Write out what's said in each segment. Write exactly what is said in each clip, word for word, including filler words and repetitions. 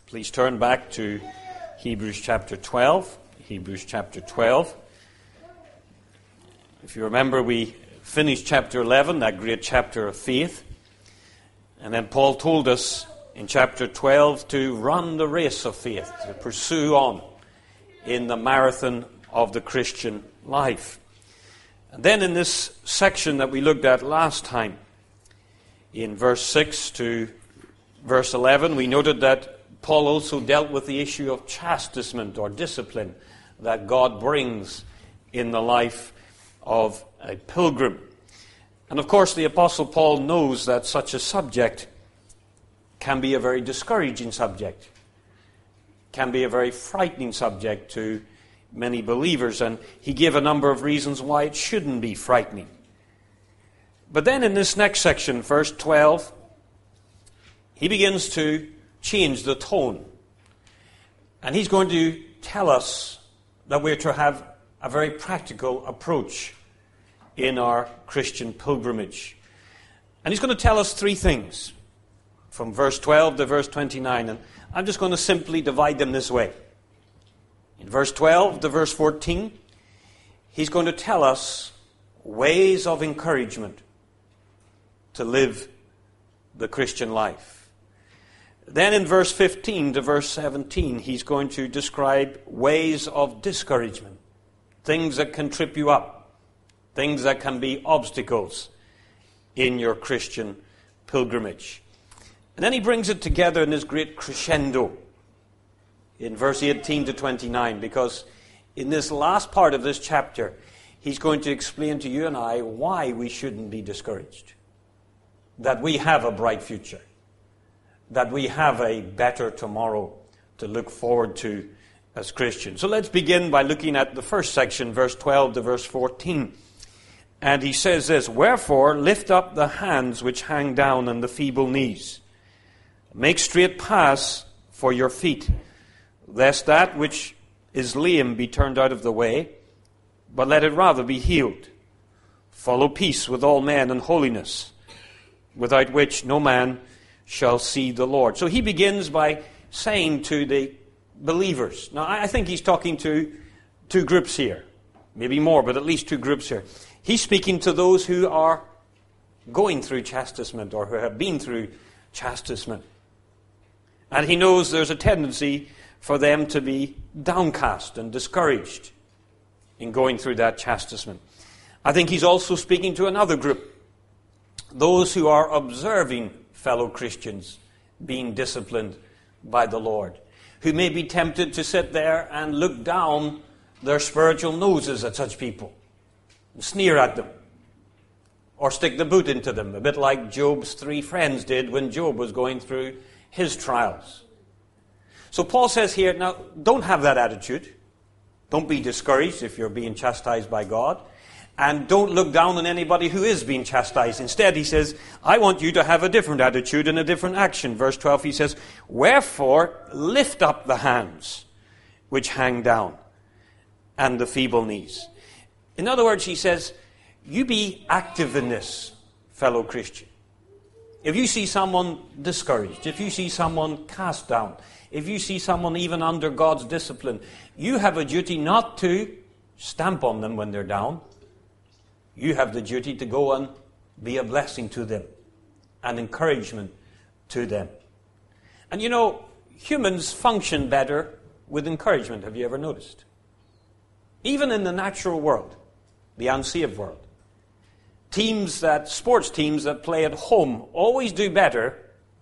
Please turn back to Hebrews chapter twelve. Hebrews chapter twelve. If you remember, we finished chapter eleven, that great chapter of faith. And then Paul told us in chapter twelve to run the race of faith, to pursue on in the marathon of the Christian life. And then in this section that we looked at last time, in verse six to verse eleven, we noted that Paul also dealt with the issue of chastisement or discipline that God brings in the life of a pilgrim. And of course, the Apostle Paul knows that such a subject can be a very discouraging subject, can be a very frightening subject to many believers, and he gave a number of reasons why it shouldn't be frightening. But then in this next section, verse twelve, he begins to change the tone. And he's going to tell us that we're to have a very practical approach in our Christian pilgrimage. And he's going to tell us three things from verse twelve to verse twenty-nine. And I'm just going to simply divide them this way. In verse twelve to verse fourteen, he's going to tell us ways of encouragement to live the Christian life. Then in verse fifteen to verse seventeen, he's going to describe ways of discouragement, things that can trip you up, things that can be obstacles in your Christian pilgrimage. And then he brings it together in this great crescendo in verse eighteen to twenty-nine, because in this last part of this chapter, he's going to explain to you and I why we shouldn't be discouraged, that we have a bright future, that we have a better tomorrow to look forward to as Christians. So let's begin by looking at the first section, verse twelve to verse fourteen. And he says this, "Wherefore lift up the hands which hang down and the feeble knees. Make straight paths for your feet, lest that which is lame be turned out of the way, but let it rather be healed. Follow peace with all men and holiness, without which no man shall see the Lord." So he begins by saying to the believers. Now, I think he's talking to two groups here. Maybe more, but at least two groups here. He's speaking to those who are going through chastisement or who have been through chastisement. And he knows there's a tendency for them to be downcast and discouraged in going through that chastisement. I think he's also speaking to another group, those who are observing fellow Christians being disciplined by the Lord, who may be tempted to sit there and look down their spiritual noses at such people, and sneer at them, or stick the boot into them, a bit like Job's three friends did when Job was going through his trials. So Paul says here, now, don't have that attitude. Don't be discouraged if you're being chastised by God. And don't look down on anybody who is being chastised. Instead, he says, I want you to have a different attitude and a different action. Verse twelve, he says, "Wherefore lift up the hands which hang down and the feeble knees." In other words, he says, you be active in this, fellow Christian. If you see someone discouraged, if you see someone cast down, if you see someone even under God's discipline, you have a duty not to stamp on them when they're down. You have the duty to go and be a blessing to them, an encouragement to them. And you know, humans function better with encouragement. Have you ever noticed? Even in the natural world, the unsaved world, teams that, sports teams that play at home always do better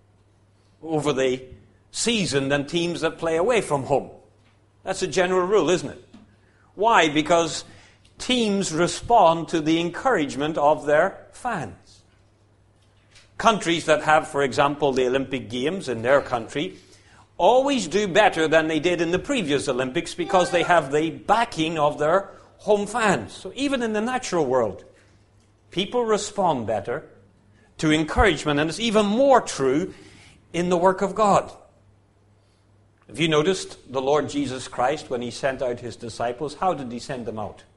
over the season than teams that play away from home. That's a general rule, isn't it? Why? Because teams respond to the encouragement of their fans. Countries that have, for example, the Olympic Games in their country always do better than they did in the previous Olympics because they have the backing of their home fans. So even in the natural world, people respond better to encouragement, and it's even more true in the work of God. Have you noticed the Lord Jesus Christ, when he sent out his disciples, how did he send them out?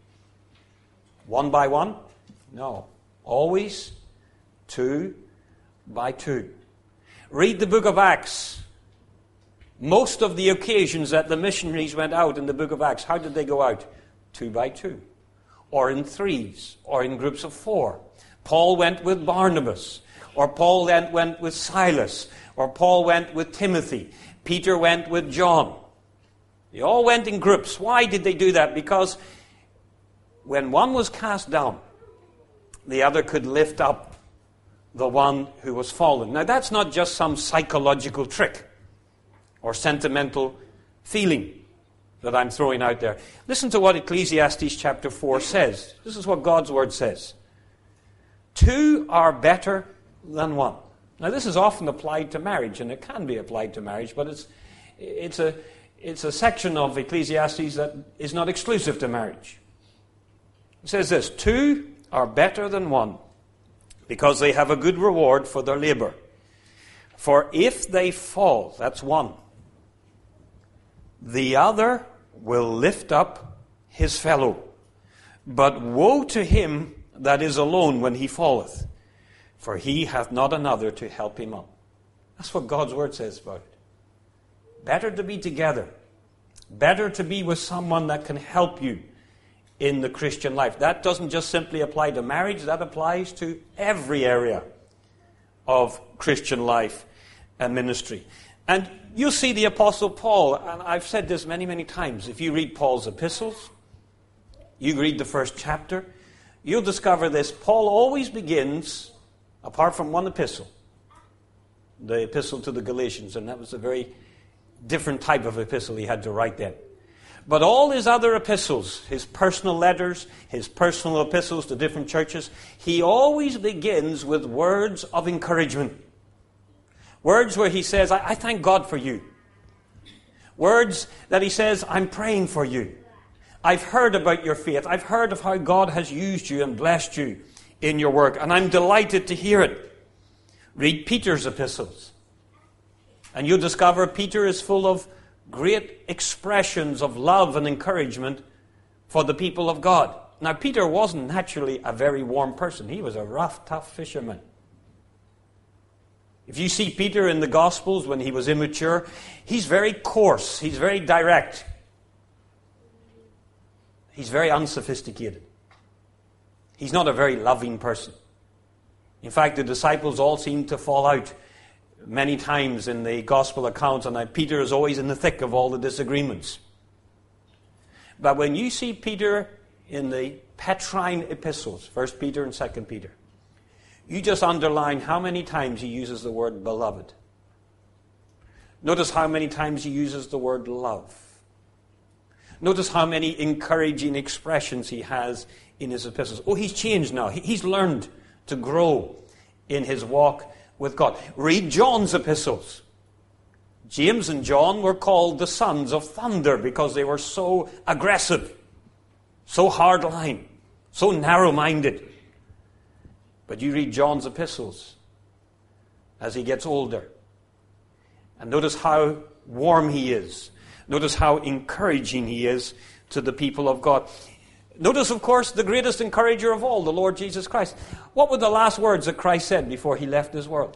One by one? No. Always two by two. Read the book of Acts. Most of the occasions that the missionaries went out in the book of Acts, how did they go out? Two by two, or in threes, or in groups of four. Paul went with Barnabas, or Paul then went with Silas, or Paul went with Timothy. Peter went with John. They all went in groups. Why did they do that? Because when one was cast down, the other could lift up the one who was fallen. Now that's not just some psychological trick or sentimental feeling that I'm throwing out there. Listen to what Ecclesiastes chapter four says. This is what God's word says. Two are better than one. Now this is often applied to marriage, and it can be applied to marriage, but it's it's a it's a section of Ecclesiastes that is not exclusive to marriage. It says this: two are better than one, because they have a good reward for their labor. For if they fall, that's one, the other will lift up his fellow. But woe to him that is alone when he falleth, for he hath not another to help him up. That's what God's word says about it. Better to be together. Better to be with someone that can help you in the Christian life. That doesn't just simply apply to marriage, that applies to every area of Christian life and ministry. And you'll see the Apostle Paul, and I've said this many, many times, if you read Paul's epistles, you read the first chapter, you'll discover this. Paul always begins, apart from one epistle, the epistle to the Galatians, and that was a very different type of epistle he had to write then. But all his other epistles, his personal letters, his personal epistles to different churches, he always begins with words of encouragement. Words where he says, I, I thank God for you. Words that he says, I'm praying for you. I've heard about your faith. I've heard of how God has used you and blessed you in your work, and I'm delighted to hear it. Read Peter's epistles, and you'll discover Peter is full of great expressions of love and encouragement for the people of God. Now, Peter wasn't naturally a very warm person. He was a rough, tough fisherman. If you see Peter in the Gospels when he was immature, he's very coarse. He's very direct. He's very unsophisticated. He's not a very loving person. In fact, the disciples all seem to fall out many times in the gospel accounts, and Peter is always in the thick of all the disagreements. But when you see Peter in the Petrine epistles, First Peter and Second Peter, you just underline how many times he uses the word beloved. Notice how many times he uses the word love. Notice how many encouraging expressions he has in his epistles. Oh, he's changed now. He's learned to grow in his walk with God. Read John's epistles. James and John were called the sons of thunder because they were so aggressive, so hardline, so narrow-minded. But you read John's epistles as he gets older, and notice how warm he is. Notice how encouraging he is to the people of God. Notice, of course, the greatest encourager of all, the Lord Jesus Christ. What were the last words that Christ said before he left this world?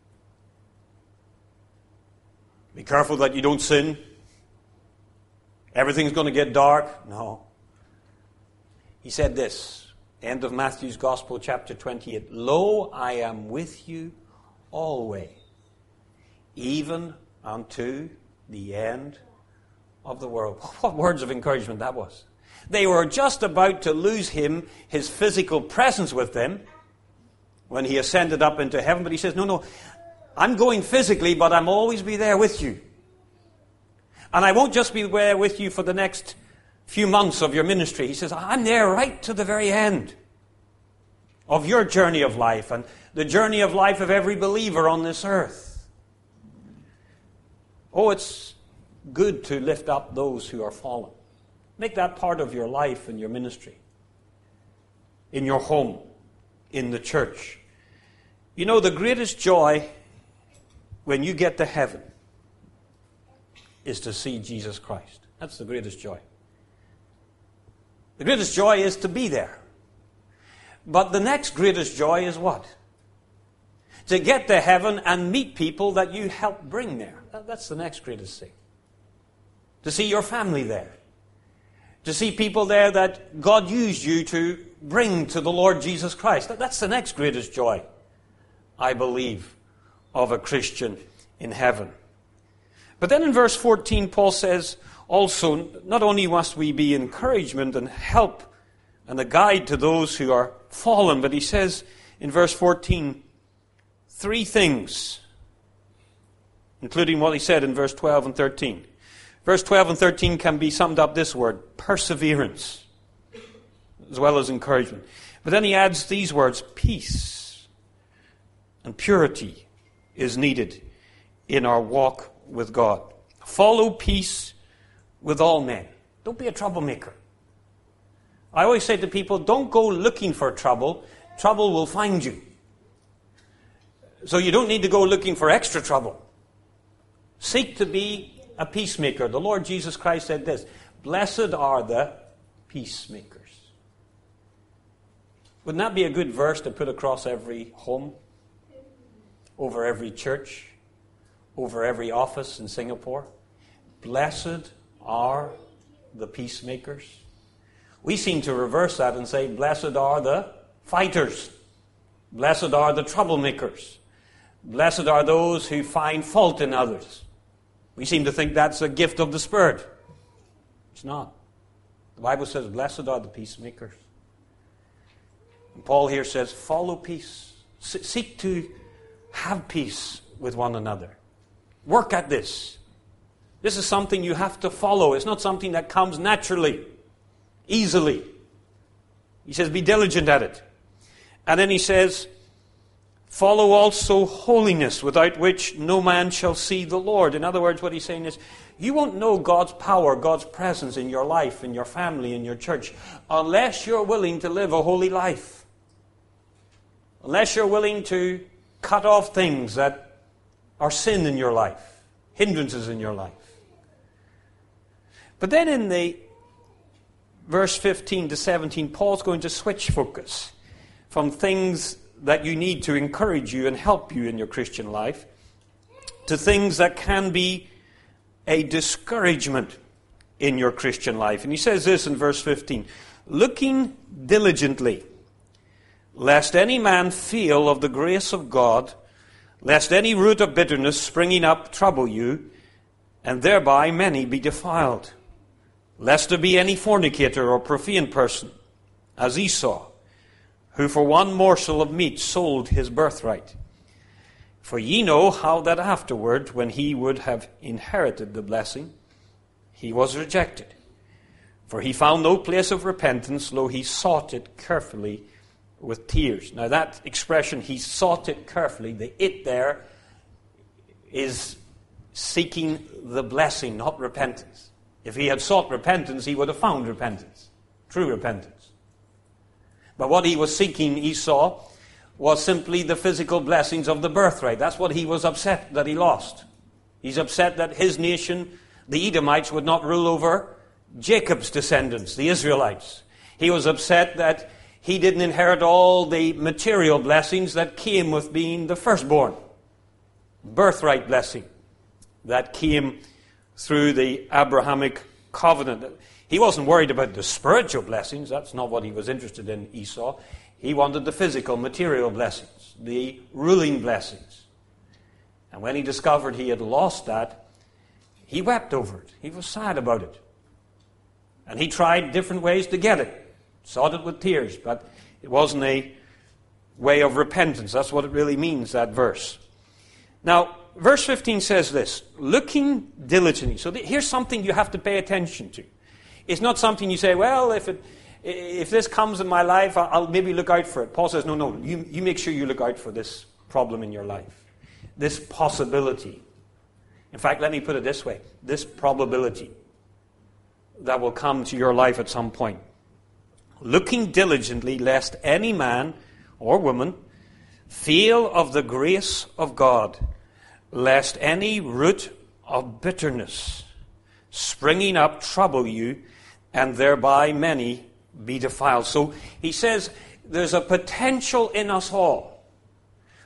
Be careful that you don't sin. Everything's going to get dark. No. He said this, end of Matthew's Gospel, chapter twenty-eight. Lo, I am with you always, even unto the end of the world. What words of encouragement that was. They were just about to lose him, his physical presence with them, when he ascended up into heaven. But he says, no, no, I'm going physically, but I'll always be there with you. And I won't just be there with you for the next few months of your ministry. He says, I'm there right to the very end of your journey of life and the journey of life of every believer on this earth. Oh, it's good to lift up those who are fallen. Make that part of your life and your ministry, in your home, in the church. You know, the greatest joy when you get to heaven is to see Jesus Christ. That's the greatest joy. The greatest joy is to be there. But the next greatest joy is what? to get to heaven and meet people that you helped bring there. That's the next greatest thing. To see your family there. To see people there that God used you to bring to the Lord Jesus Christ. That's the next greatest joy, I believe, of a Christian in heaven. But then in verse fourteen, Paul says also, not only must we be encouragement and help and a guide to those who are fallen, but he says in verse fourteen, three things, including what he said in verse twelve and thirteen. Verse twelve and thirteen can be summed up this word, perseverance, as well as encouragement. But then he adds these words, peace and purity is needed in our walk with God. Follow peace with all men. Don't be a troublemaker. I always say to people, don't go looking for trouble. Trouble will find you. So you don't need to go looking for extra trouble. Seek to be a peacemaker. The Lord Jesus Christ said this, blessed are the peacemakers. Wouldn't that be a good verse to put across every home, over every church, over every office in Singapore? Blessed are the peacemakers. We seem to reverse that and say, blessed are the fighters. Blessed are the troublemakers. Blessed are those who find fault in others. We seem to think that's a gift of the Spirit. It's not. The Bible says, blessed are the peacemakers. And Paul here says, follow peace. Seek to have peace with one another. Work at this. This is something you have to follow. It's not something that comes naturally, easily. He says, be diligent at it. And then he says, follow also holiness, without which no man shall see the Lord. In other words, what he's saying is, you won't know God's power, God's presence in your life, in your family, in your church, unless you're willing to live a holy life. Unless you're willing to cut off things that are sin in your life, hindrances in your life. But then in the verse fifteen to seventeen, Paul's going to switch focus from things that you need to encourage you and help you in your Christian life to things that can be a discouragement in your Christian life. And he says this in verse fifteen, looking diligently, lest any man fail of the grace of God, lest any root of bitterness springing up trouble you, and thereby many be defiled. Lest there be any fornicator or profane person, as Esau, who for one morsel of meat sold his birthright. For ye know how that afterward, when he would have inherited the blessing, he was rejected. For he found no place of repentance, though he sought it carefully with tears. Now that expression, he sought it carefully, the it there is seeking the blessing, not repentance. If he had sought repentance, he would have found repentance, true repentance. But what he was seeking, Esau, was simply the physical blessings of the birthright. That's what he was upset that he lost. He's upset that his nation, the Edomites, would not rule over Jacob's descendants, the Israelites. He was upset that he didn't inherit all the material blessings that came with being the firstborn. Birthright blessing that came through the Abrahamic covenant. He wasn't worried about the spiritual blessings. That's not what he was interested in, Esau. He wanted the physical, material blessings, the ruling blessings. And when he discovered he had lost that, he wept over it. He was sad about it. And he tried different ways to get it. Sought it with tears, but it wasn't a way of repentance. That's what it really means, that verse. Now, verse fifteen says this, looking diligently. So th- here's something you have to pay attention to. It's not something you say, well, if it, if this comes in my life, I'll, I'll maybe look out for it. Paul says, no, no, you, you make sure you look out for this problem in your life. This possibility. In fact, let me put it this way. This probability that will come to your life at some point. Looking diligently, lest any man or woman fail of the grace of God, lest any root of bitterness springing up trouble you, and thereby many be defiled. So he says there's a potential in us all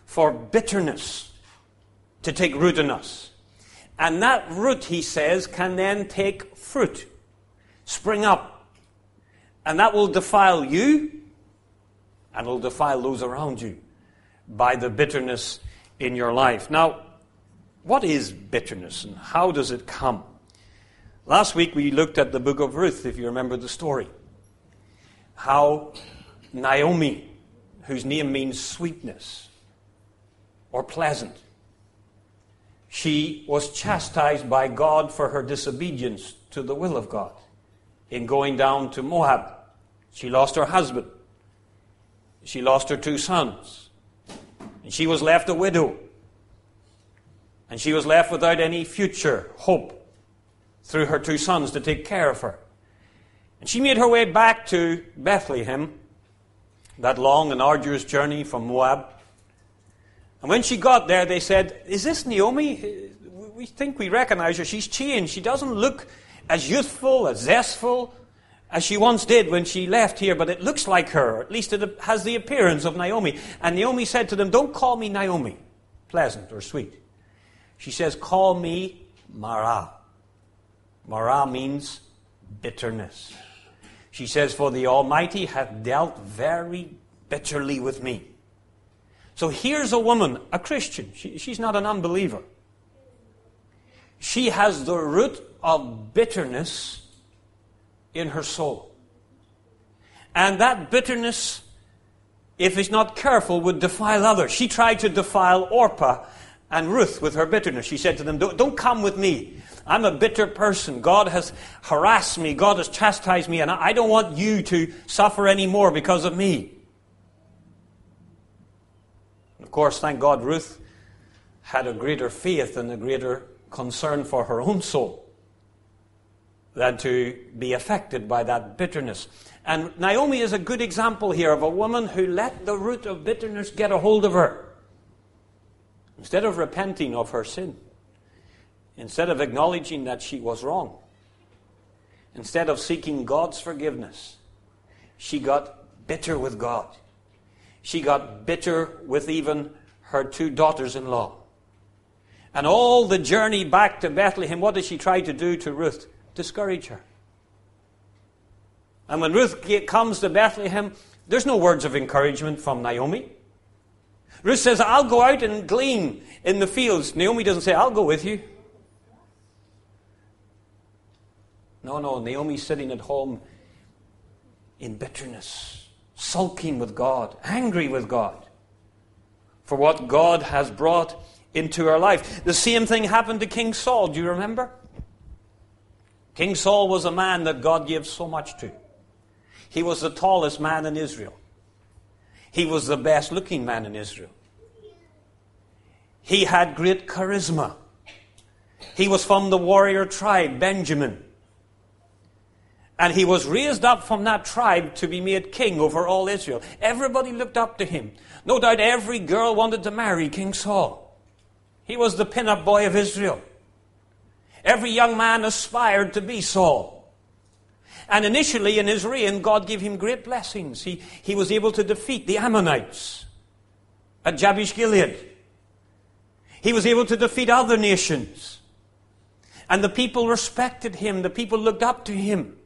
for bitterness to take root in us. And that root, he says, can then take fruit, spring up. And that will defile you, and will defile those around you by the bitterness in your life. Now, what is bitterness and how does it come? Last week we looked at the book of Ruth, if you remember the story. How Naomi, whose name means sweetness or pleasant, she was chastised by God for her disobedience to the will of God in going down to Moab. She lost her husband. She lost her two sons. And she was left a widow. And she was left without any future hope through her two sons to take care of her. And she made her way back to Bethlehem, that long and arduous journey from Moab. And when she got there, they said, "Is this Naomi? We think we recognize her. She's changed. She doesn't look as youthful, as zestful as she once did when she left here, but it looks like her. At least it has the appearance of Naomi." And Naomi said to them, "Don't call me Naomi, pleasant or sweet." She says, "Call me Mara." Mara means bitterness. She says, "For the Almighty hath dealt very bitterly with me." So here's a woman, a Christian. She, she's not an unbeliever. She has the root of bitterness in her soul. And that bitterness, if it's not careful, would defile others. She tried to defile Orpah and Ruth with her bitterness. She said to them, don't, don't come with me. I'm a bitter person. God has harassed me. God has chastised me. And I don't want you to suffer any more because of me. Of course, thank God, Ruth had a greater faith and a greater concern for her own soul than to be affected by that bitterness. And Naomi is a good example here of a woman who let the root of bitterness get a hold of her. Instead of repenting of her sin, instead of acknowledging that she was wrong, instead of seeking God's forgiveness, she got bitter with God. She got bitter with even her two daughters-in-law. And all the journey back to Bethlehem, what did she try to do to Ruth? Discourage her. And when Ruth comes to Bethlehem, there's no words of encouragement from Naomi. Ruth says, "I'll go out and glean in the fields." Naomi doesn't say, "I'll go with you." No, no, Naomi's sitting at home in bitterness, sulking with God, angry with God for what God has brought into her life. The same thing happened to King Saul. Do you remember? King Saul was a man that God gave so much to. He was the tallest man in Israel. He was the best looking man in Israel. He had great charisma. He was from the warrior tribe, Benjamin. And he was raised up from that tribe to be made king over all Israel. Everybody looked up to him. No doubt every girl wanted to marry King Saul. He was the pin-up boy of Israel. Every young man aspired to be Saul. And initially in his reign, God gave him great blessings. He, he was able to defeat the Ammonites at Jabesh Gilead. He was able to defeat other nations. And the people respected him. The people looked up to him.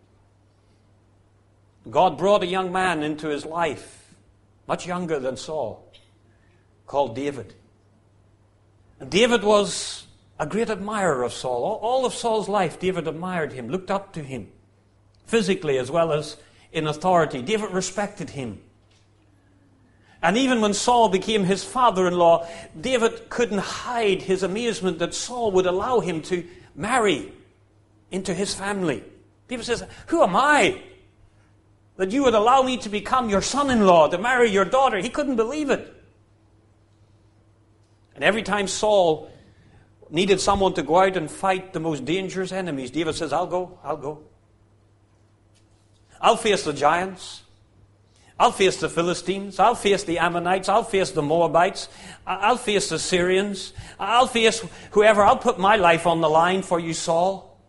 God brought a young man into his life, much younger than Saul, called David. And David was a great admirer of Saul. All of Saul's life, David admired him, looked up to him, physically as well as in authority. David respected him. And even when Saul became his father-in-law, David couldn't hide his amazement that Saul would allow him to marry into his family. David says, "Who am I that you would allow me to become your son-in-law, to marry your daughter?" He couldn't believe it. And every time Saul needed someone to go out and fight the most dangerous enemies, David says, I'll go, I'll go. I'll face the giants. I'll face the Philistines. I'll face the Ammonites. I'll face the Moabites. I'll face the Syrians. I'll face whoever. I'll put my life on the line for you, Saul.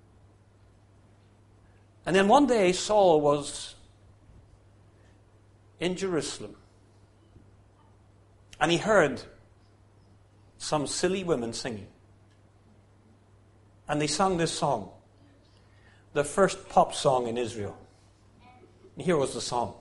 And then one day Saul was in Jerusalem. And he heard some silly women singing. And they sang this song, the first pop song in Israel. And here was the song.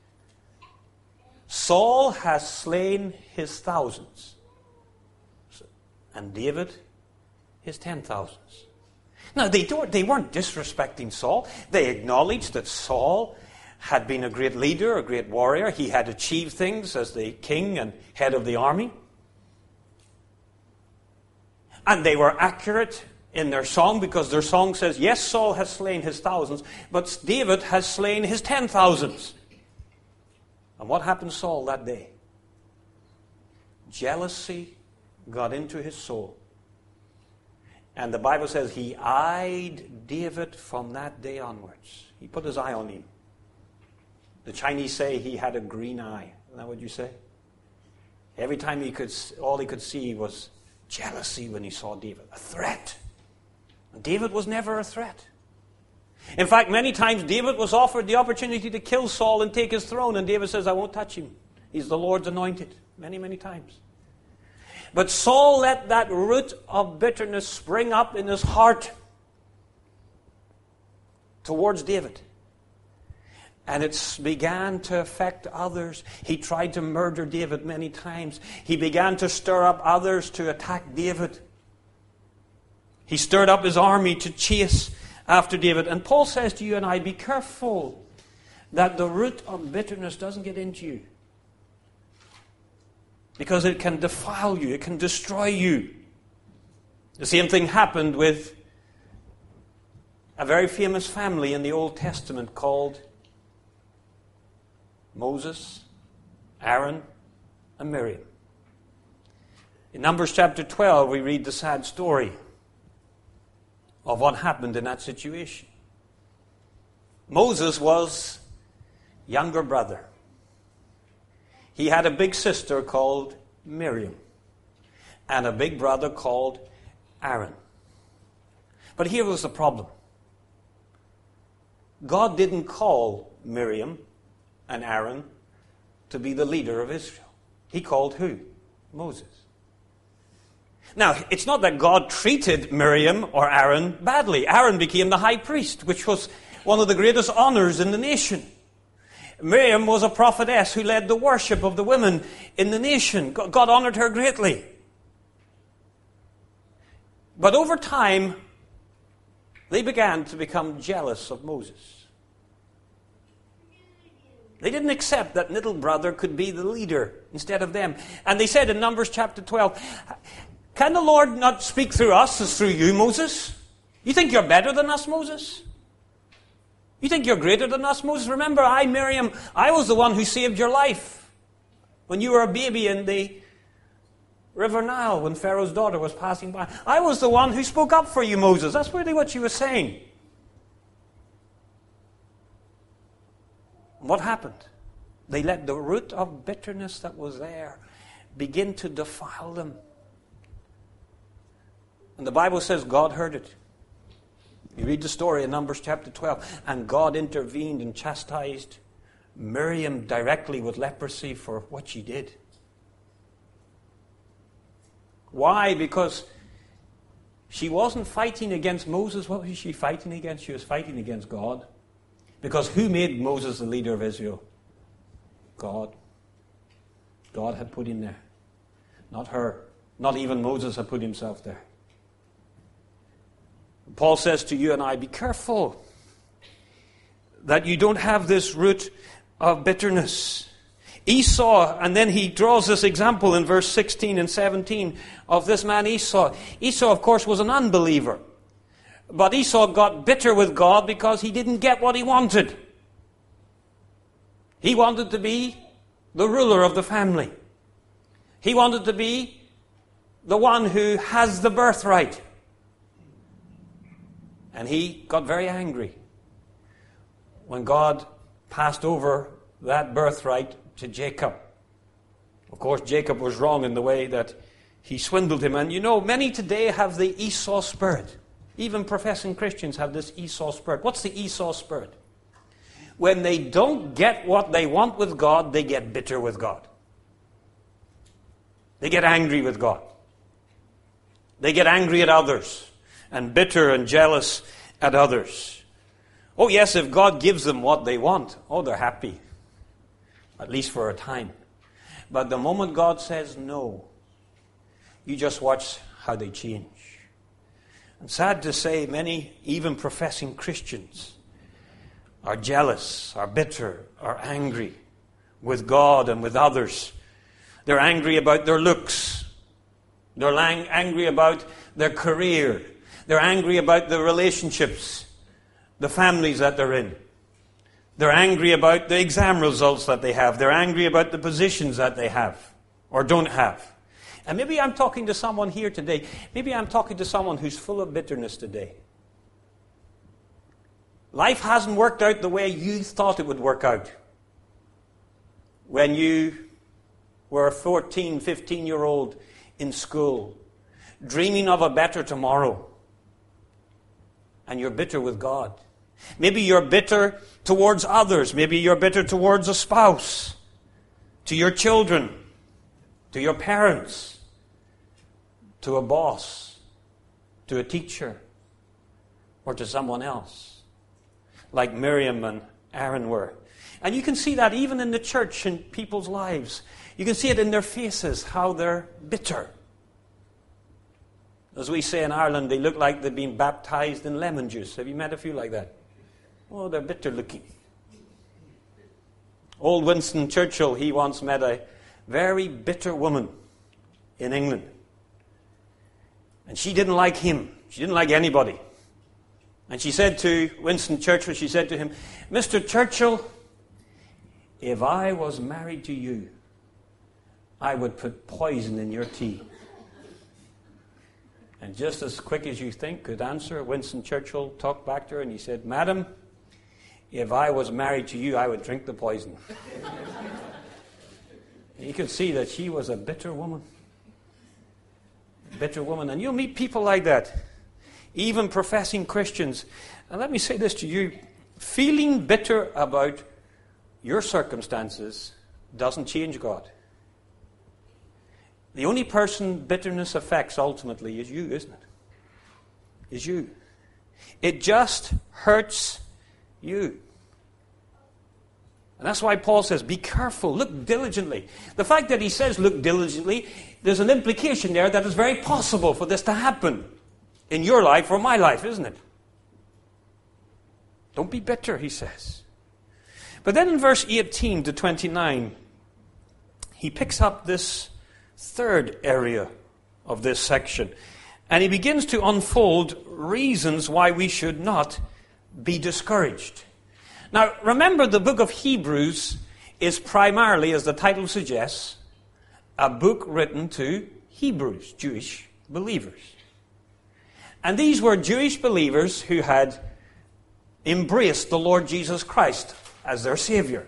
Saul has slain his thousands, and David his ten thousands. Now, they, don't, they weren't disrespecting Saul. They acknowledged that Saul had been a great leader, a great warrior. He had achieved things as the king and head of the army. And they were accurate in their song, because their song says, yes, Saul has slain his thousands, but David has slain his ten thousands. And what happened to Saul that day? Jealousy got into his soul. And the Bible says he eyed David from that day onwards. He put his eye on him. The Chinese say he had a green eye. Isn't that what you say? Every time he could, all he could see was jealousy when he saw David. A threat. And David was never a threat. In fact, many times David was offered the opportunity to kill Saul and take his throne. And David says, I won't touch him. He's the Lord's anointed. Many, many times. But Saul let that root of bitterness spring up in his heart towards David. And it began to affect others. He tried to murder David many times. He began to stir up others to attack David. He stirred up his army to chase after David. And Paul says to you and I, be careful that the root of bitterness doesn't get into you. Because it can defile you. It can destroy you. The same thing happened with a very famous family in the Old Testament called Moses, Aaron, and Miriam. In Numbers chapter twelve, we read the sad story of what happened in that situation. Moses was younger brother. He had a big sister called Miriam and a big brother called Aaron. But here was the problem. God didn't call Miriam and Aaron to be the leader of Israel. He called who? Moses. Now, it's not that God treated Miriam or Aaron badly. Aaron became the high priest, which was one of the greatest honors in the nation. Miriam was a prophetess who led the worship of the women in the nation. God honored her greatly. But over time, they began to become jealous of Moses. They didn't accept that little brother could be the leader instead of them. And they said in Numbers chapter twelve, can the Lord not speak through us as through you, Moses? You think you're better than us, Moses? You think you're greater than us, Moses? Remember, I, Miriam, I was the one who saved your life when you were a baby in the River Nile, when Pharaoh's daughter was passing by. I was the one who spoke up for you, Moses. That's really what she was saying. What happened? They let the root of bitterness that was there begin to defile them. And the Bible says God heard it. You read the story in Numbers chapter twelve, and God intervened and chastised Miriam directly with leprosy for what she did. Why? Because she wasn't fighting against Moses. What was she fighting against? She was fighting against God. Because who made Moses the leader of Israel? God. God had put him there. Not her. Not even Moses had put himself there. Paul says to you and I, be careful that you don't have this root of bitterness. Esau, and then he draws this example in verse sixteen and seventeen of this man Esau. Esau, of course, was an unbeliever. But Esau got bitter with God because he didn't get what he wanted. He wanted to be the ruler of the family. He wanted to be the one who has the birthright. And he got very angry when God passed over that birthright to Jacob. Of course, Jacob was wrong in the way that he swindled him. And you know, many today have the Esau spirit. Even professing Christians have this Esau spirit. What's the Esau spirit? When they don't get what they want with God, they get bitter with God. They get angry with God. They get angry at others and bitter and jealous at others. Oh yes, if God gives them what they want, oh, they're happy, at least for a time. But the moment God says no, you just watch how they change. And sad to say, many, even professing Christians, are jealous, are bitter, are angry with God and with others. They're angry about their looks. They're lang- angry about their career. They're angry about the relationships, the families that they're in. They're angry about the exam results that they have. They're angry about the positions that they have or don't have. And maybe I'm talking to someone here today. Maybe I'm talking to someone who's full of bitterness today. Life hasn't worked out the way you thought it would work out. When you were a fourteen, fifteen-year-old in school, dreaming of a better tomorrow, and you're bitter with God. Maybe you're bitter towards others. Maybe you're bitter towards a spouse, to your children, to your parents, to a boss, to a teacher, or to someone else, like Miriam and Aaron were. And you can see that even in the church, in people's lives. You can see it in their faces, how they're bitter. As we say in Ireland, they look like they've been baptized in lemon juice. Have you met a few like that? Oh, they're bitter looking. Old Winston Churchill, he once met a very bitter woman in England. And she didn't like him. She didn't like anybody. And she said to Winston Churchill, she said to him, "Mister Churchill, if I was married to you, I would put poison in your tea." And just as quick as you think could answer, Winston Churchill talked back to her and he said, "Madam, if I was married to you, I would drink the poison." You could see that she was a bitter woman. Bitter woman. And you'll meet people like that, even professing Christians. And let me say this to you. Feeling bitter about your circumstances doesn't change God. The only person bitterness affects ultimately is you, isn't it? Is you. It just hurts you. And that's why Paul says, be careful, look diligently. The fact that he says look diligently, there's an implication there that it's very possible for this to happen in your life or my life, isn't it? Don't be bitter, he says. But then in verse eighteen to twenty-nine, he picks up this third area of this section. And he begins to unfold reasons why we should not be discouraged. Now, remember, the book of Hebrews is primarily, as the title suggests, a book written to Hebrews, Jewish believers. And these were Jewish believers who had embraced the Lord Jesus Christ as their Savior.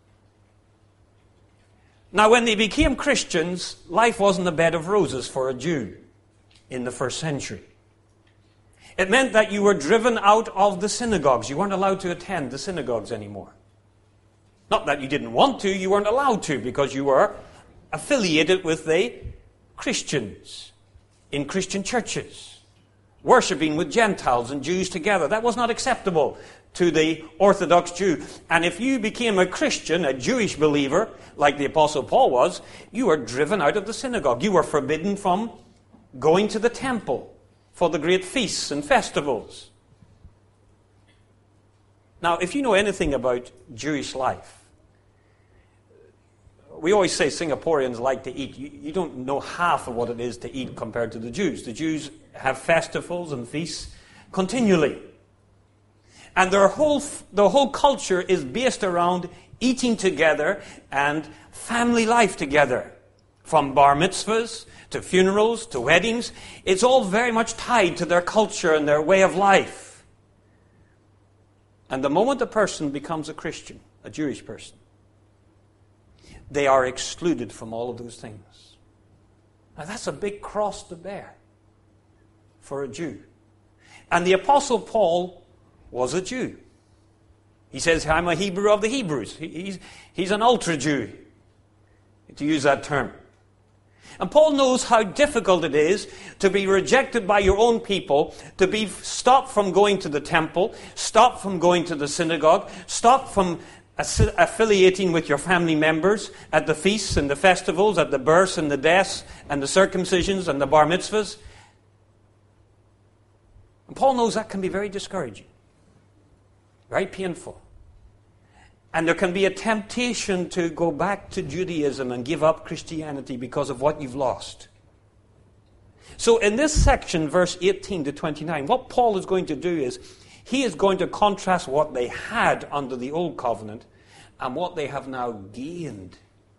Now, when they became Christians, life wasn't a bed of roses for a Jew in the first century. It meant that you were driven out of the synagogues. You weren't allowed to attend the synagogues anymore. Not that you didn't want to, you weren't allowed to because you were affiliated with the Christians in Christian churches, worshipping with Gentiles and Jews together. That was not acceptable to the Orthodox Jew. And if you became a Christian, a Jewish believer, like the Apostle Paul was, you were driven out of the synagogue. You were forbidden from going to the temple for the great feasts and festivals. Now, if you know anything about Jewish life, we always say Singaporeans like to eat. You, you don't know half of what it is to eat compared to the Jews. The Jews have festivals and feasts continually. And their whole, their whole culture is based around eating together and family life together. From bar mitzvahs to funerals to weddings, it's all very much tied to their culture and their way of life. And the moment a person becomes a Christian, a Jewish person, they are excluded from all of those things. Now that's a big cross to bear for a Jew. And the Apostle Paul was a Jew. He says, I'm a Hebrew of the Hebrews. He's, he's an ultra-Jew, to use that term. And Paul knows how difficult it is to be rejected by your own people, to be stopped from going to the temple, stopped from going to the synagogue, stopped from affiliating with your family members at the feasts and the festivals, at the births and the deaths and the circumcisions and the bar mitzvahs. And Paul knows that can be very discouraging, very painful. And there can be a temptation to go back to Judaism and give up Christianity because of what you've lost. So in this section, verse eighteen to twenty-nine, what Paul is going to do is he is going to contrast what they had under the old covenant and what they have now gained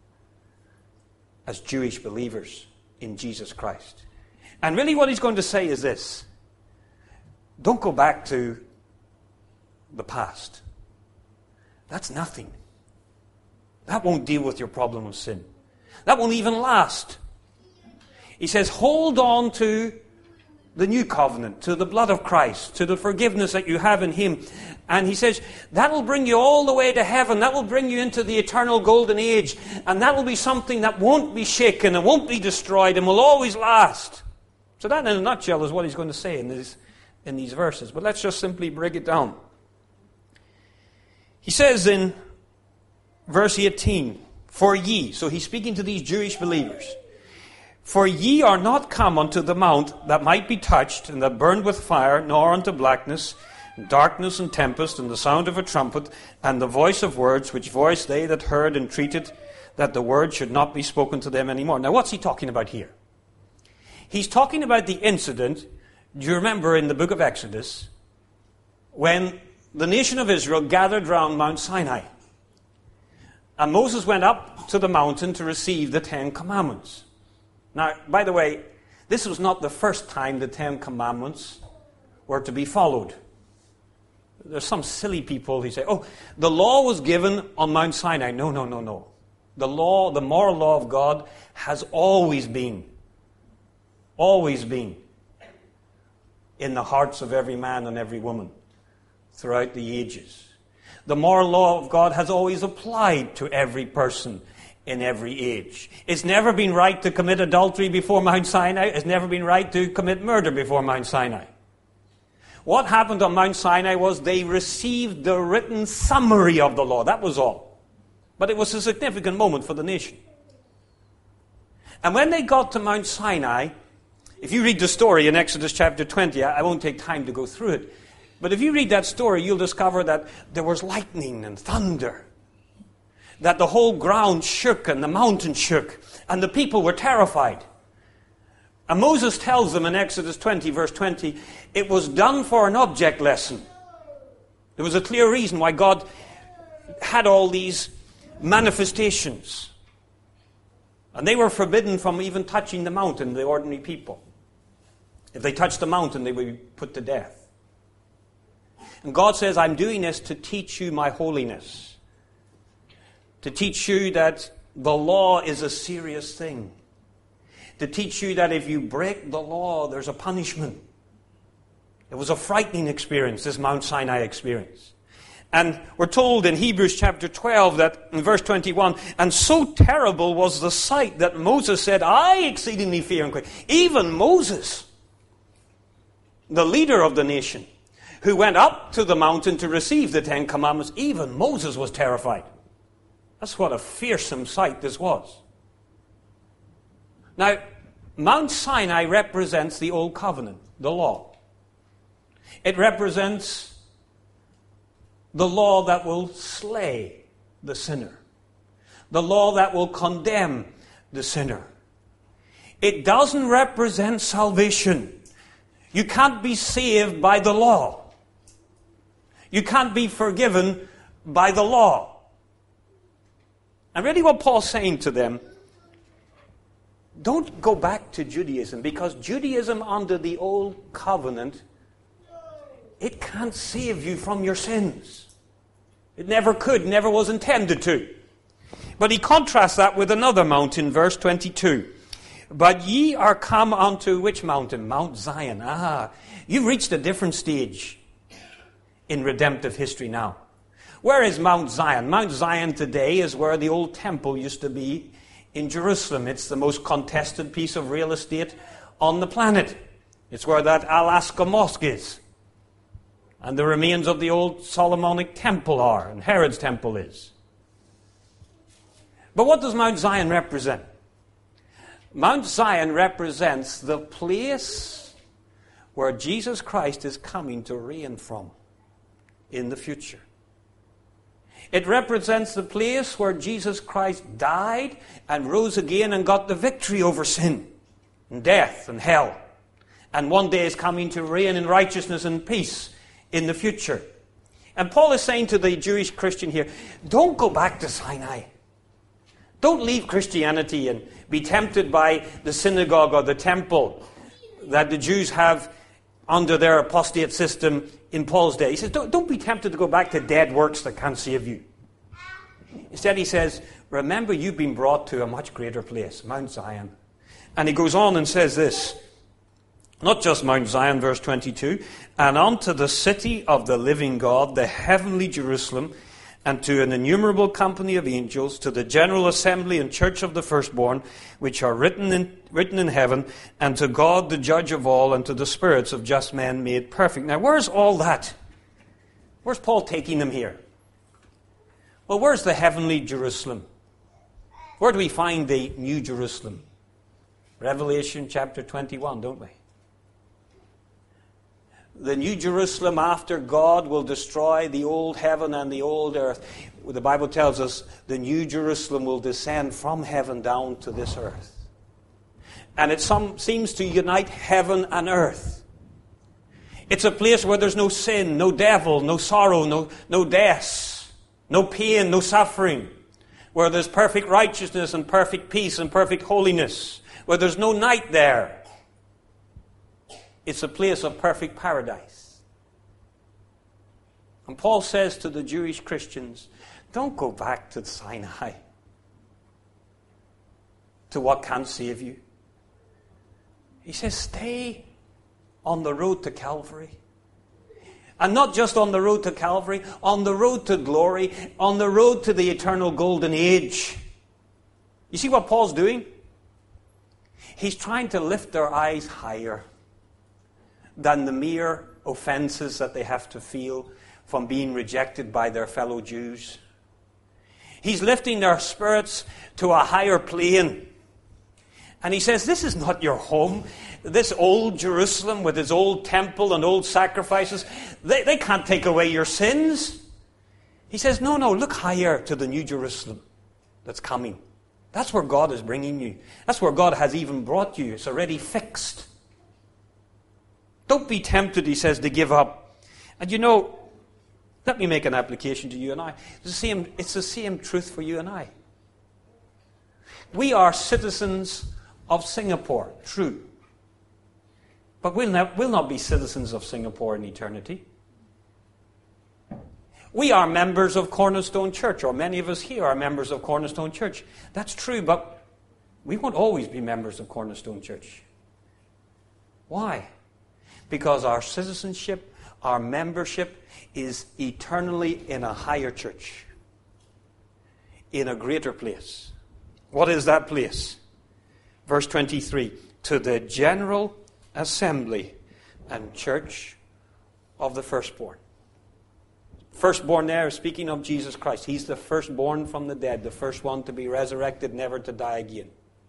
as Jewish believers in Jesus Christ. And really what he's going to say is this: don't go back to the past. That's nothing. That won't deal with your problem of sin. That won't even last. He says, hold on to the new covenant, to the blood of Christ, to the forgiveness that you have in Him. And he says, that will bring you all the way to heaven. That will bring you into the eternal golden age. And that will be something that won't be shaken and won't be destroyed and will always last. So that in a nutshell is what he's going to say in these, in these verses. But let's just simply break it down. He says in verse eighteen, for ye, so he's speaking to these Jewish believers, for ye are not come unto the mount that might be touched, and that burned with fire, nor unto blackness, and darkness and tempest, and the sound of a trumpet, and the voice of words, which voice they that heard entreated that the word should not be spoken to them anymore. Now what's he talking about here? He's talking about the incident, do you remember in the book of Exodus, when the nation of Israel gathered round Mount Sinai. And Moses went up to the mountain to receive the Ten Commandments. Now, by the way, this was not the first time the Ten Commandments were to be followed. There's some silly people who say, oh, the law was given on Mount Sinai. No, no, no, no. The law, the moral law of God has always been, always been in the hearts of every man and every woman throughout the ages. The moral law of God has always applied to every person in every age. It's never been right to commit adultery before Mount Sinai. It's never been right to commit murder before Mount Sinai. What happened on Mount Sinai was they received the written summary of the law. That was all. But it was a significant moment for the nation. And when they got to Mount Sinai, if you read the story in Exodus chapter twenty, I won't take time to go through it, but if you read that story, you'll discover that there was lightning and thunder, that the whole ground shook and the mountain shook, and the people were terrified. And Moses tells them in Exodus twenty, verse twenty, it was done for an object lesson. There was a clear reason why God had all these manifestations. And they were forbidden from even touching the mountain, the ordinary people. If they touched the mountain, they would be put to death. And God says, I'm doing this to teach you my holiness. To teach you that the law is a serious thing. To teach you that if you break the law, there's a punishment. It was a frightening experience, this Mount Sinai experience. And we're told in Hebrews chapter twelve that in verse twenty-one, and so terrible was the sight that Moses said, I exceedingly fear and quake. Even Moses, the leader of the nation, who went up to the mountain to receive the Ten Commandments, even Moses was terrified. That's what a fearsome sight this was. Now, Mount Sinai represents the Old Covenant, the law. It represents the law that will slay the sinner. The law that will condemn the sinner. It doesn't represent salvation. You can't be saved by the law. You can't be forgiven by the law. And really what Paul's saying to them, don't go back to Judaism, because Judaism under the Old Covenant, it can't save you from your sins. It never could, never was intended to. But he contrasts that with another mountain, verse twenty-two. But ye are come unto which mountain? Mount Zion. Ah, you've reached a different stage in redemptive history now. Where is Mount Zion? Mount Zion today is where the old temple used to be in Jerusalem. It's the most contested piece of real estate on the planet. It's where that Alaska Mosque is. And the remains of the old Solomonic temple are, and Herod's temple is. But what does Mount Zion represent? Mount Zion represents the place where Jesus Christ is coming to reign from in the future. It represents the place where Jesus Christ died and rose again and got the victory over sin and death and hell. And one day is coming to reign in righteousness and peace in the future. And Paul is saying to the Jewish Christian here, don't go back to Sinai. Don't leave Christianity and be tempted by the synagogue or the temple that the Jews have under their apostate system in Paul's day. He says, don't, don't be tempted to go back to dead works that can't save you. Instead, he says, remember you've been brought to a much greater place, Mount Zion. And he goes on and says this, not just Mount Zion, verse twenty-two, and unto the city of the living God, the heavenly Jerusalem, and to an innumerable company of angels, to the general assembly and church of the firstborn, which are written in, written in heaven, and to God the judge of all, and to the spirits of just men made perfect. Now, where's all that? Where's Paul taking them here? Well, where's the heavenly Jerusalem? Where do we find the New Jerusalem? Revelation chapter twenty-one, don't we? The New Jerusalem after God will destroy the old heaven and the old earth. The Bible tells us the New Jerusalem will descend from heaven down to this earth. And it some, seems to unite heaven and earth. It's a place where there's no sin, no devil, no sorrow, no, no death, no pain, no suffering. Where there's perfect righteousness and perfect peace and perfect holiness. Where there's no night there. It's a place of perfect paradise. And Paul says to the Jewish Christians, don't go back to Sinai, to what can't save you. He says, stay on the road to Calvary. And not just on the road to Calvary, on the road to glory, on the road to the eternal golden age. You see what Paul's doing? He's trying to lift their eyes higher than the mere offenses that they have to feel from being rejected by their fellow Jews. He's lifting their spirits to a higher plane. And he says, this is not your home. This old Jerusalem with its old temple and old sacrifices, they, they can't take away your sins. He says, no, no, look higher to the New Jerusalem that's coming. That's where God is bringing you. That's where God has even brought you. It's already fixed. Don't be tempted, he says, to give up. And you know, let me make an application to you and I. It's the same, it's the same truth for you and I. We are citizens of Singapore, true. But we'll not, we'll not be citizens of Singapore in eternity. We are members of Cornerstone Church, or many of us here are members of Cornerstone Church. That's true, but we won't always be members of Cornerstone Church. Why? Because our citizenship, our membership is eternally in a higher church, in a greater place. What is that place? Verse twenty-three, to the general assembly and church of the firstborn. Firstborn there, speaking of Jesus Christ. He's the firstborn from the dead, the first one to be resurrected, never to die again.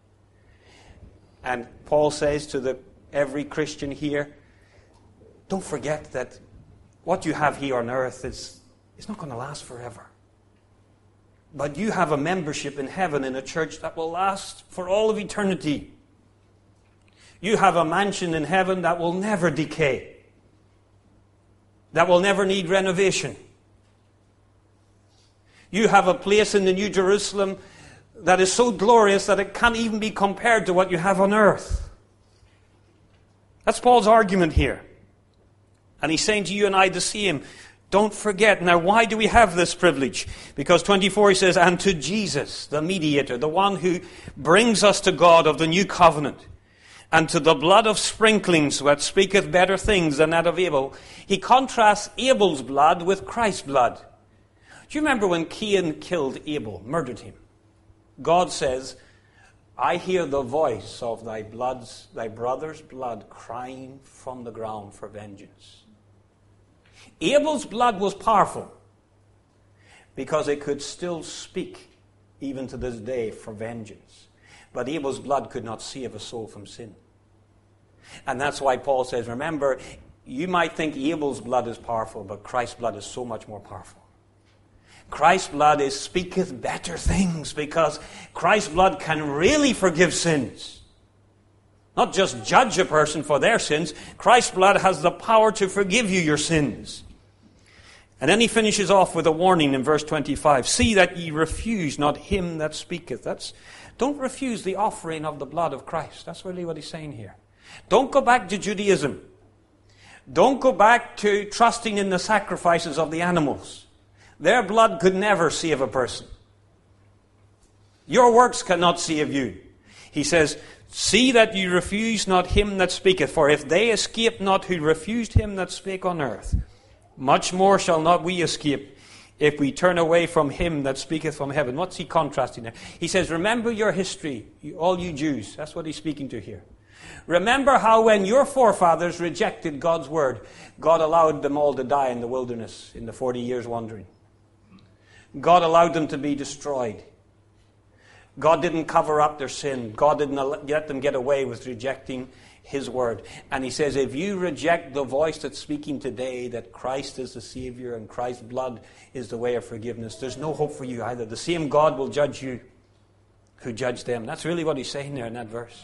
And Paul says to the every Christian here, don't forget that what you have here on earth is it's not going to last forever. But you have a membership in heaven in a church that will last for all of eternity. You have a mansion in heaven that will never decay, that will never need renovation. You have a place in the New Jerusalem that is so glorious that it can't even be compared to what you have on earth. That's Paul's argument here. And he's saying to you and I the same. Don't forget. Now, why do we have this privilege? Because twenty-four, he says, and to Jesus, the mediator, the one who brings us to God of the new covenant, and to the blood of sprinklings that speaketh better things than that of Abel. He contrasts Abel's blood with Christ's blood. Do you remember when Cain killed Abel, murdered him? God says, I hear the voice of thy bloods, thy brother's blood crying from the ground for vengeance. Abel's blood was powerful because it could still speak even to this day for vengeance. But Abel's blood could not save a soul from sin. And that's why Paul says, remember, you might think Abel's blood is powerful, but Christ's blood is so much more powerful. Christ's blood is speaketh better things because Christ's blood can really forgive sins. Not just judge a person for their sins. Christ's blood has the power to forgive you your sins. And then he finishes off with a warning in verse twenty-five. See that ye refuse not him that speaketh. That's, don't refuse the offering of the blood of Christ. That's really what he's saying here. Don't go back to Judaism. Don't go back to trusting in the sacrifices of the animals. Their blood could never save a person. Your works cannot save you. He says, see that you refuse not him that speaketh. For if they escape not who refused him that spake on earth, much more shall not we escape if we turn away from him that speaketh from heaven. What's he contrasting there? He says, remember your history, all you Jews. That's what he's speaking to here. Remember how when your forefathers rejected God's word, God allowed them all to die in the wilderness in the forty years wandering. God allowed them to be destroyed. God didn't cover up their sin. God didn't let them get away with rejecting his word. And he says, if you reject the voice that's speaking today, that Christ is the Savior and Christ's blood is the way of forgiveness, there's no hope for you either. The same God will judge you who judged them. That's really what he's saying there in that verse.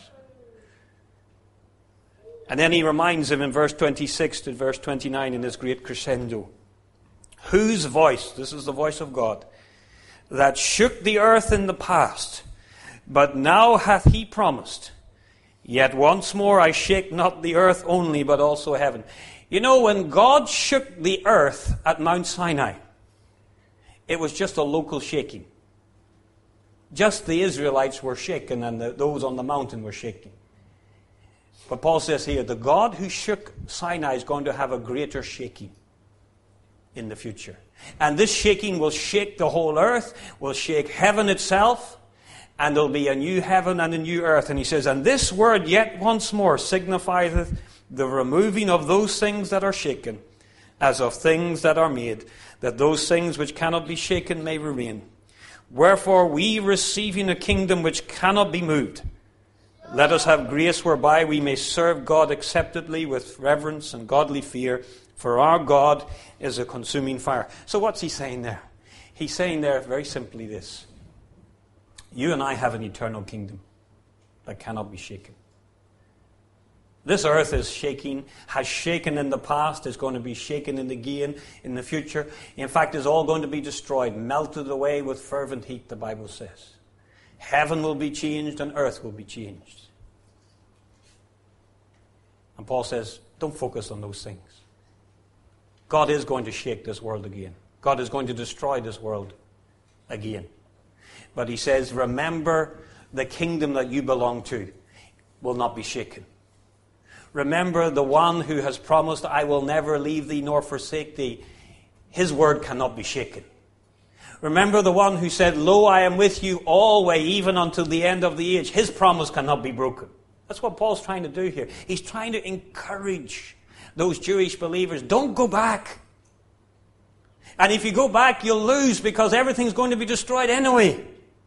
And then he reminds them in verse twenty-six to verse twenty-nine in this great crescendo. Whose voice, this is the voice of God, that shook the earth in the past, but now hath he promised, yet once more I shake not the earth only, but also heaven. You know, when God shook the earth at Mount Sinai, it was just a local shaking. Just the Israelites were shaken and the, those on the mountain were shaking. But Paul says here, the God who shook Sinai is going to have a greater shaking in the future. And this shaking will shake the whole earth, will shake heaven itself, and there'll be a new heaven and a new earth. And he says, and this word yet once more signifieth the removing of those things that are shaken, as of things that are made, that those things which cannot be shaken may remain. Wherefore we, receiving a kingdom which cannot be moved, let us have grace whereby we may serve God acceptably with reverence and godly fear, for our God is a consuming fire. So what's he saying there? He's saying there very simply this. You and I have an eternal kingdom that cannot be shaken. This earth is shaking, has shaken in the past, is going to be shaken in again in the future. In fact, is all going to be destroyed, melted away with fervent heat, the Bible says. Heaven will be changed and earth will be changed. And Paul says, don't focus on those things. God is going to shake this world again. God is going to destroy this world again. But he says, remember the kingdom that you belong to will not be shaken. Remember the one who has promised, I will never leave thee nor forsake thee. His word cannot be shaken. Remember the one who said, lo, I am with you always, even until the end of the age. His promise cannot be broken. That's what Paul's trying to do here. He's trying to encourage those Jewish believers. Don't go back. And if you go back, you'll lose because everything's going to be destroyed anyway.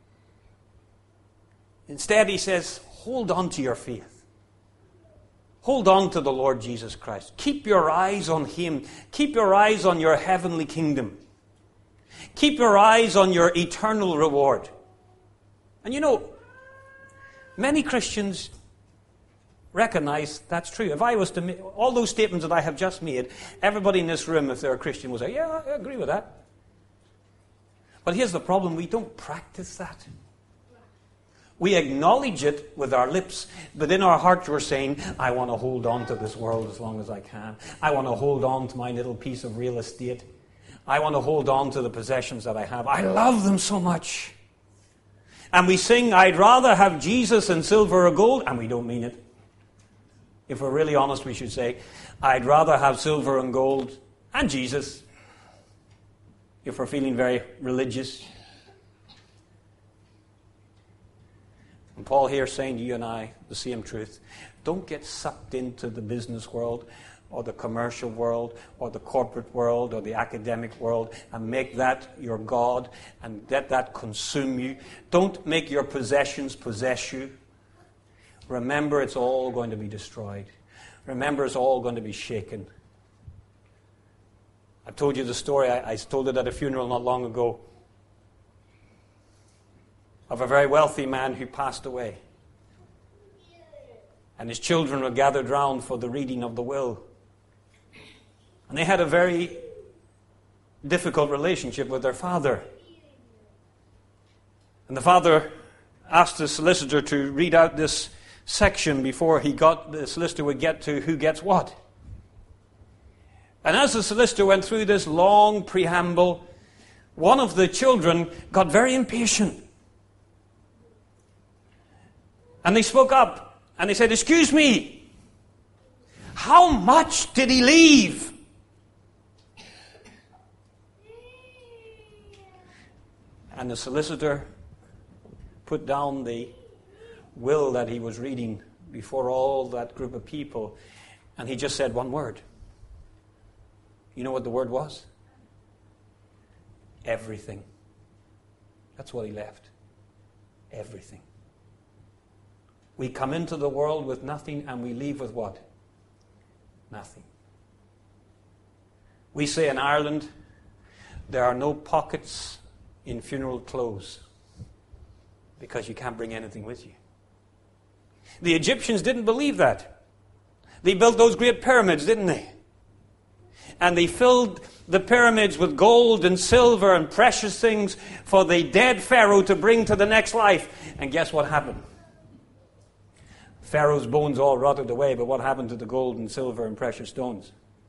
Instead, he says, hold on to your faith. Hold on to the Lord Jesus Christ. Keep your eyes on him. Keep your eyes on your heavenly kingdom. Keep your eyes on your eternal reward. And you know, many Christians recognize that's true. If I was to make all those statements that I have just made, everybody in this room, if they're a Christian, will say, yeah, I agree with that. But here's the problem. We don't practice that. We acknowledge it with our lips, but in our hearts we're saying, I want to hold on to this world as long as I can. I want to hold on to my little piece of real estate. I want to hold on to the possessions that I have. I love them so much. And we sing, I'd rather have Jesus and silver or gold, and we don't mean it. If we're really honest, we should say, I'd rather have silver and gold and Jesus. If we're feeling very religious. And Paul here saying to you and I the same truth. Don't get sucked into the business world or the commercial world or the corporate world or the academic world and make that your God and let that consume you. Don't make your possessions possess you. Remember, it's all going to be destroyed. Remember, it's all going to be shaken. I told you the story, I, I told it at a funeral not long ago, of a very wealthy man who passed away. And his children were gathered round for the reading of the will. And they had a very difficult relationship with their father. And the father asked the solicitor to read out this section before he got the solicitor would get to who gets what. And as the solicitor went through this long preamble, one of the children got very impatient. And they spoke up and they said, "Excuse me, how much did he leave?" And the solicitor put down the will that he was reading before all that group of people, and he just said one word. You know what the word was? Everything. That's what he left. Everything. We come into the world with nothing and we leave with what? Nothing. We say in Ireland, there are no pockets in funeral clothes because you can't bring anything with you. The Egyptians didn't believe that. They built those great pyramids, didn't they? And they filled the pyramids with gold and silver and precious things for the dead Pharaoh to bring to the next life. And guess what happened? Pharaoh's bones all rotted away, but what happened to the gold and silver and precious stones?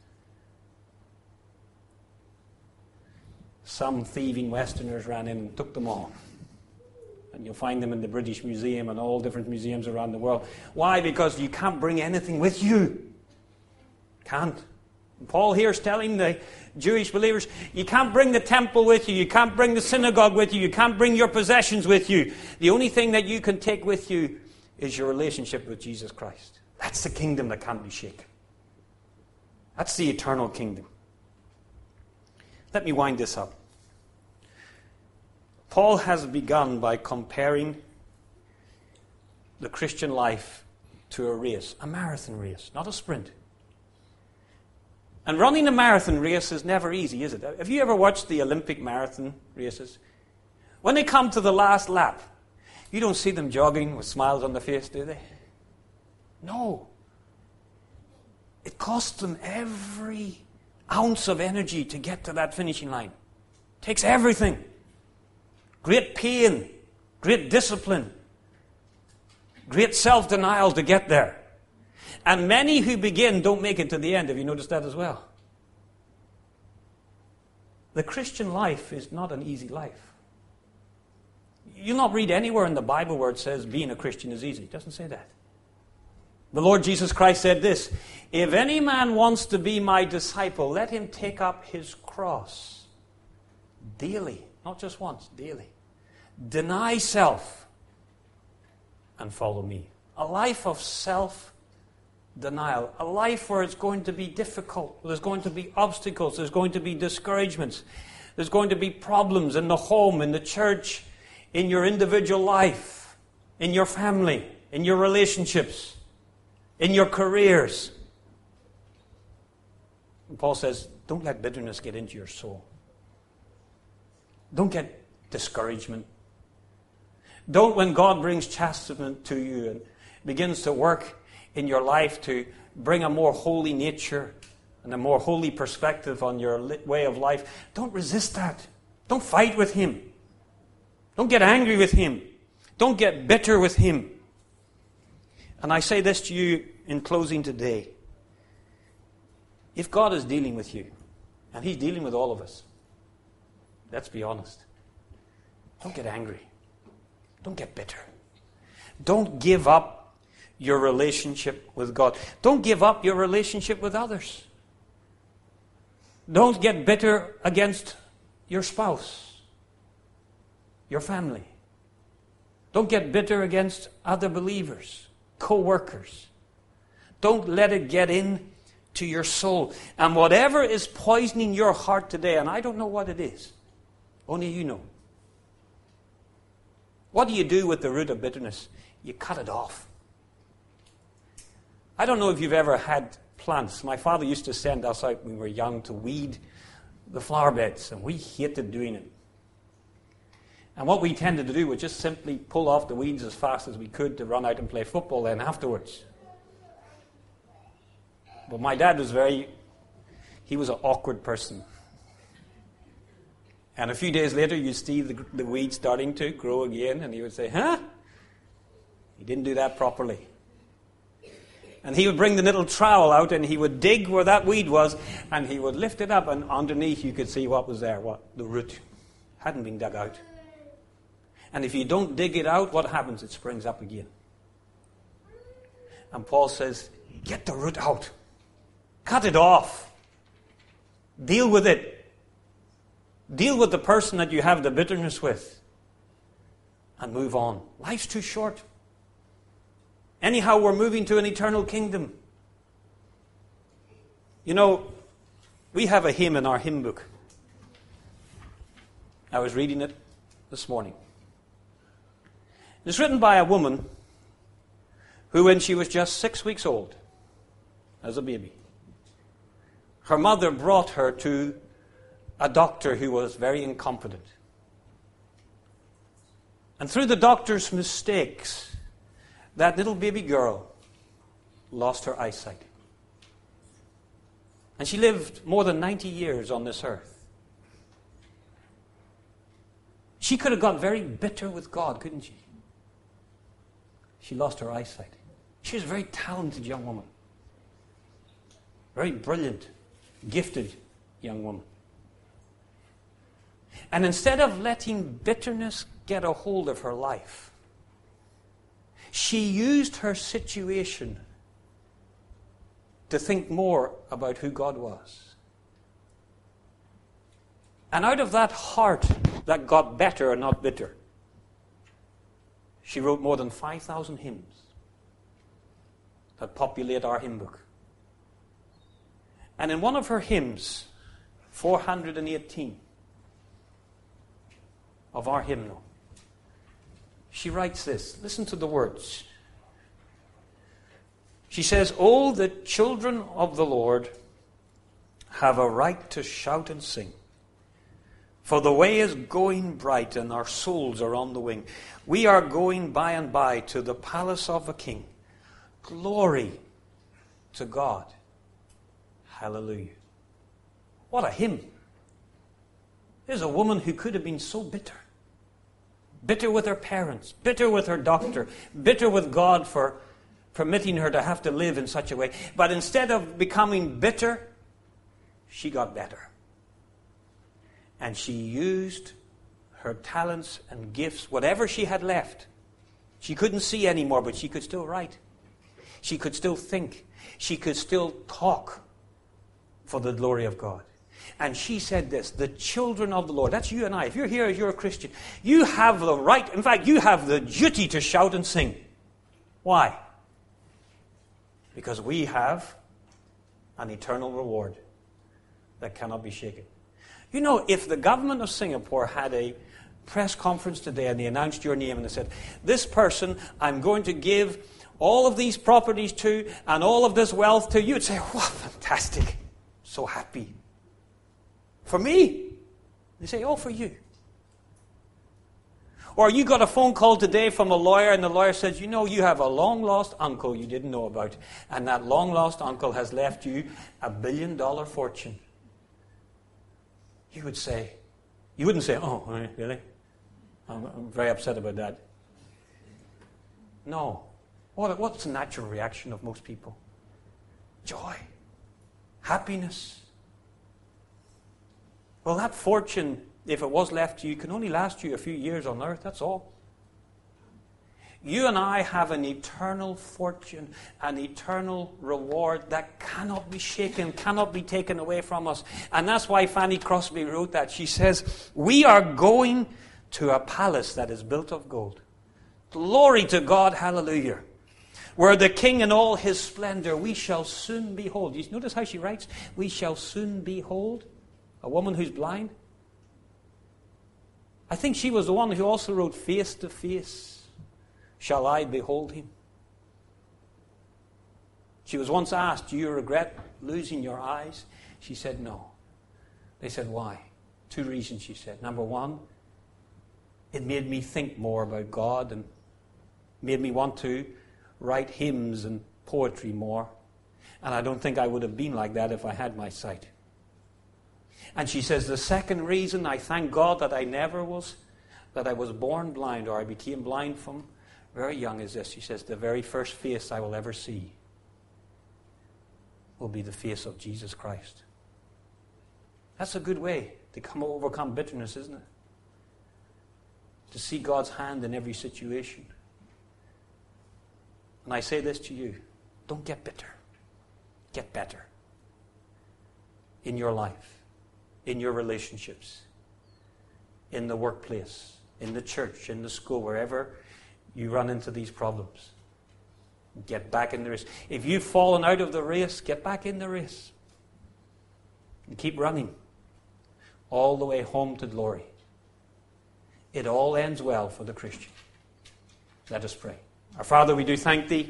Some thieving Westerners ran in and took them all. And you'll find them in the British Museum and all different museums around the world. Why? Because you can't bring anything with you. Can't. And Paul here is telling the Jewish believers, you can't bring the temple with you, you can't bring the synagogue with you, you can't bring your possessions with you. The only thing that you can take with you is your relationship with Jesus Christ. That's the kingdom that can't be shaken. That's the eternal kingdom. Let me wind this up. Paul has begun by comparing the Christian life to a race, a marathon race, not a sprint. And running a marathon race is never easy, is it? Have you ever watched the Olympic marathon races? When they come to the last lap, you don't see them jogging with smiles on their face, do they? No. It costs them every ounce of energy to get to that finishing line. It takes everything. Great pain, great discipline, great self-denial to get there. And many who begin don't make it to the end. Have you noticed that as well? The Christian life is not an easy life. You'll not read anywhere in the Bible where it says being a Christian is easy. It doesn't say that. The Lord Jesus Christ said this, "If any man wants to be my disciple, let him take up his cross daily." Not just once, daily. "Deny self and follow me." A life of self-denial. A life where it's going to be difficult. There's going to be obstacles. There's going to be discouragements. There's going to be problems in the home, in the church, in your individual life, in your family, in your relationships, in your careers. And Paul says, don't let bitterness get into your soul. Don't get discouragement. Don't, when God brings chastisement to you and begins to work in your life to bring a more holy nature and a more holy perspective on your way of life, don't resist that. Don't fight with him. Don't get angry with him. Don't get bitter with him. And I say this to you in closing today. If God is dealing with you, and he's dealing with all of us, let's be honest. Don't get angry. Don't get bitter. Don't give up your relationship with God. Don't give up your relationship with others. Don't get bitter against your spouse, your family. Don't get bitter against other believers, co-workers. Don't let it get in to your soul. And whatever is poisoning your heart today, and I don't know what it is, only you know. What do you do with the root of bitterness? You cut it off. I don't know if you've ever had plants. My father used to send us out when we were young to weed the flower beds, and we hated doing it. And what we tended to do was just simply pull off the weeds as fast as we could to run out and play football then afterwards. But my dad was very, he was an awkward person. And a few days later, you'd see the, the weeds starting to grow again, and he would say, huh? He didn't do that properly. And he would bring the little trowel out, and he would dig where that weed was, and he would lift it up, and underneath you could see what was there, what the root hadn't been dug out. And if you don't dig it out, what happens? It springs up again. And Paul says, get the root out. Cut it off. Deal with it. Deal with the person that you have the bitterness with. And move on. Life's too short. Anyhow, we're moving to an eternal kingdom. You know, we have a hymn in our hymn book. I was reading it this morning. It's written by a woman who, when she was just six weeks old, as a baby, her mother brought her to a doctor who was very incompetent. And through the doctor's mistakes, that little baby girl lost her eyesight. And she lived more than ninety years on this earth. She could have got very bitter with God, couldn't she? She lost her eyesight. She was a very talented young woman. Very brilliant, gifted young woman. And instead of letting bitterness get a hold of her life, she used her situation to think more about who God was. And out of that heart that got better and not bitter, she wrote more than five thousand hymns that populate our hymn book. And in one of her hymns, four hundred eighteen of our hymnal, she writes this. Listen to the words. She says, "Oh, the children of the Lord have a right to shout and sing. For the way is going bright and our souls are on the wing. We are going by and by to the palace of a king. Glory to God. Hallelujah." What a hymn. There's a woman who could have been so bitter. Bitter with her parents, bitter with her doctor, bitter with God for permitting her to have to live in such a way. But instead of becoming bitter, she got better. And she used her talents and gifts, whatever she had left. She couldn't see anymore, but she could still write. She could still think. She could still talk for the glory of God. And she said this, the children of the Lord, that's you and I. If you're here, you're a Christian. You have the right, in fact, you have the duty to shout and sing. Why? Because we have an eternal reward that cannot be shaken. You know, if the government of Singapore had a press conference today and they announced your name and they said, this person I'm going to give all of these properties to and all of this wealth to, you'd say, wow, fantastic. So happy. For me. They say, oh, for you. Or you got a phone call today from a lawyer and the lawyer says, you know, you have a long-lost uncle you didn't know about. And that long-lost uncle has left you a billion-dollar fortune. You would say, you wouldn't say, oh, really? I'm, I'm very upset about that. No. What, what's the natural reaction of most people? Joy. Happiness. Well, that fortune, if it was left to you, can only last you a few years on earth, that's all. You and I have an eternal fortune, an eternal reward that cannot be shaken, cannot be taken away from us. And that's why Fanny Crosby wrote that. She says, we are going to a palace that is built of gold. Glory to God, hallelujah. Where the King in all his splendor we shall soon behold. You notice how she writes? We shall soon behold a woman who's blind. I think she was the one who also wrote, face to face shall I behold him. She was once asked, do you regret losing your eyes? She said, no. They said, why? Two reasons, she said. Number one, it made me think more about God and made me want to write hymns and poetry more. And I don't think I would have been like that if I had my sight. And she says, the second reason I thank God that I never was, that I was born blind or I became blind from very young is this. She says, the very first face I will ever see will be the face of Jesus Christ. That's a good way to come overcome bitterness, isn't it? To see God's hand in every situation. And I say this to you, don't get bitter. Get better. In your life, in your relationships, in the workplace, in the church, in the school, wherever you run into these problems. Get back in the race. If you've fallen out of the race, get back in the race. And keep running all the way home to glory. It all ends well for the Christian. Let us pray. Our Father, we do thank Thee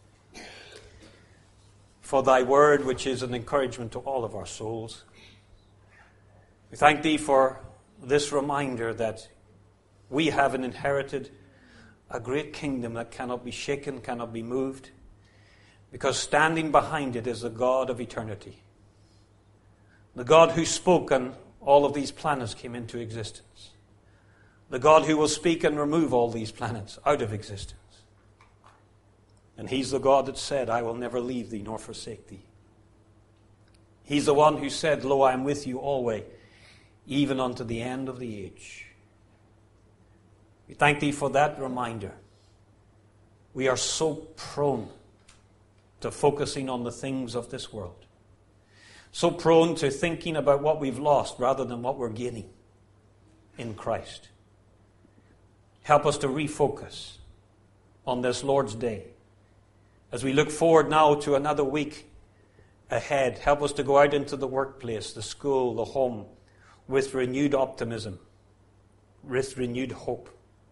for Thy word, which is an encouragement to all of our souls. We thank Thee for this reminder that we have an inherited a great kingdom that cannot be shaken, cannot be moved, because standing behind it is the God of eternity. The God who spoke and all of these planets came into existence. The God who will speak and remove all these planets out of existence. And He's the God that said, I will never leave thee nor forsake thee. He's the one who said, lo, I am with you always, even unto the end of the age. We thank Thee for that reminder. We are so prone to focusing on the things of this world. So prone to thinking about what we've lost rather than what we're gaining in Christ. Help us to refocus on this Lord's Day. As we look forward now to another week ahead, help us to go out into the workplace, the school, the home, with renewed optimism, with renewed hope.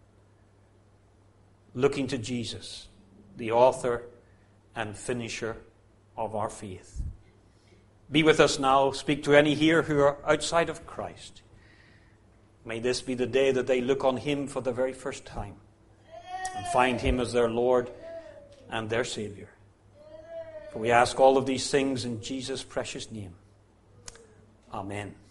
Looking to Jesus, the author and finisher of our faith. Be with us now. Speak to any here who are outside of Christ. May this be the day that they look on Him for the very first time and find Him as their Lord and their Savior. For we ask all of these things in Jesus' precious name. Amen.